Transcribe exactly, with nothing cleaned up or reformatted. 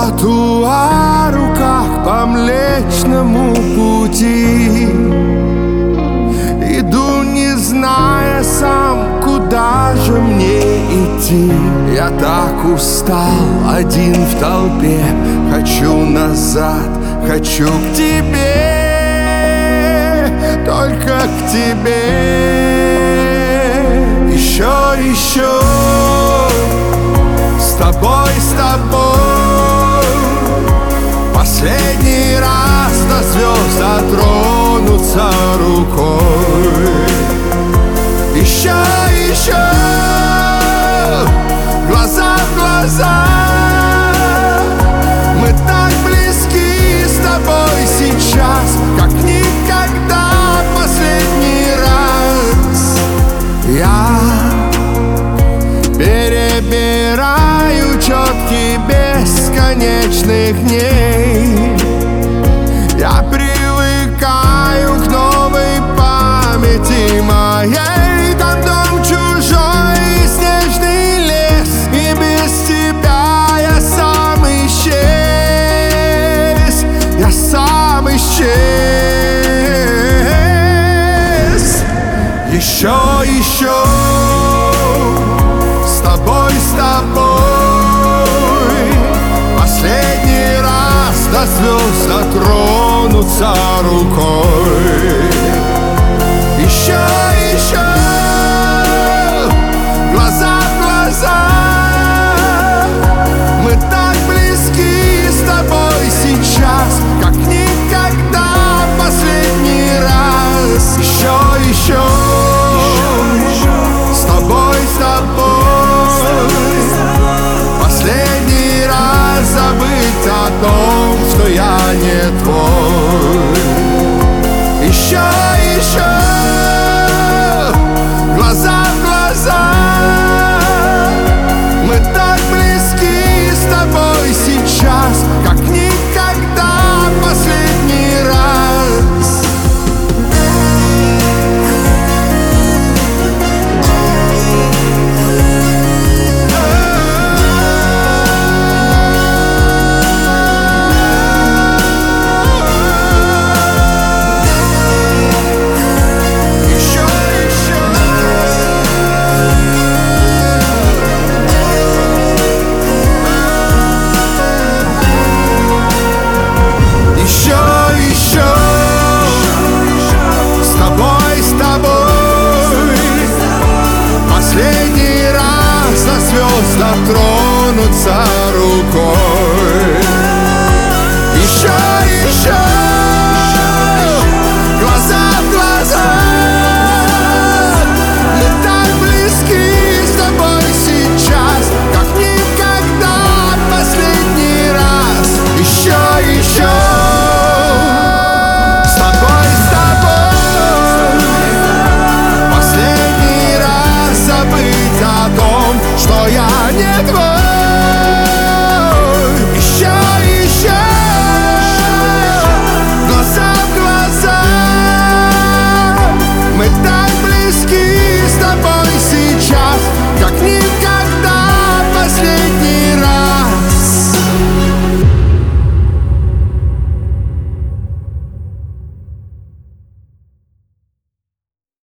тротуару, как по Млечному пути. Иду, не зная сам, куда же мне идти. Я так устал, один в толпе. Хочу назад, хочу к тебе, только к тебе. Еще, еще с тобой, с тобой последний раз до звезд дотронуться рукой. Еще, еще глаза в глаза. Мы так близки с тобой сейчас, как никогда последний раз. Я перебираю четки бесконечных дней. Я привыкаю к новой памяти моей. Там дом чужой и снежный лес, и без тебя я сам исчез. Я сам исчез. Еще, еще с тобой, с тобой последний раз до звезд дотронуться рукой. Еще